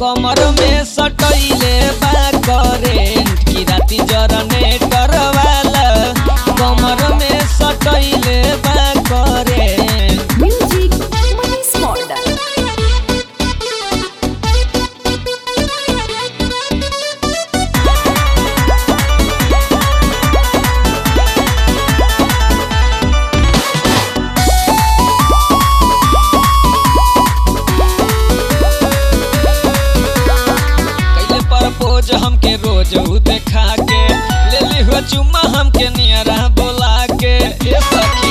कमर में सटैले बा करेंट की राती जनरेटर वाला कमर में सटैले बा current. Music Manish model. Propose हमके रोज उ देखा के ले ली हुआ चुम्मा हमके नियरा बोला के ए सखी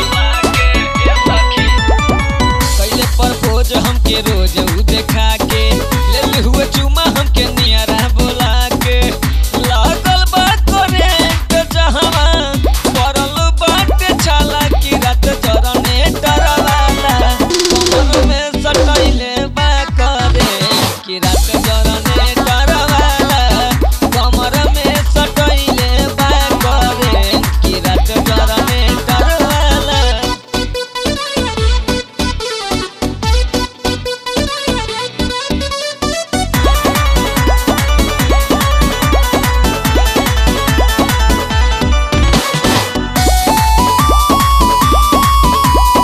कैले प्रपोज हमके रोज उ देखा के ले ली हुआ चुम्मा हमके नियरा बोला के लागल बा करेंट जहां पड़ल बाटे छाला की रात चरने डरवाला कमर में सटैले बा करेंट की रात चरने डरवाला कमर में सटैले बा करेंट की रात चरने डरवाला।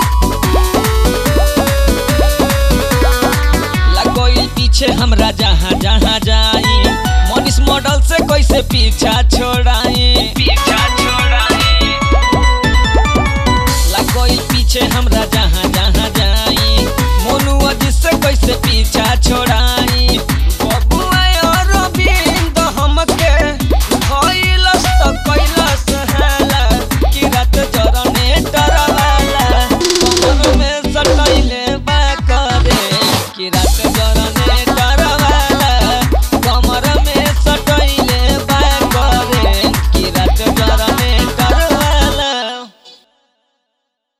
लगोइल पीछे हमरा जहाँ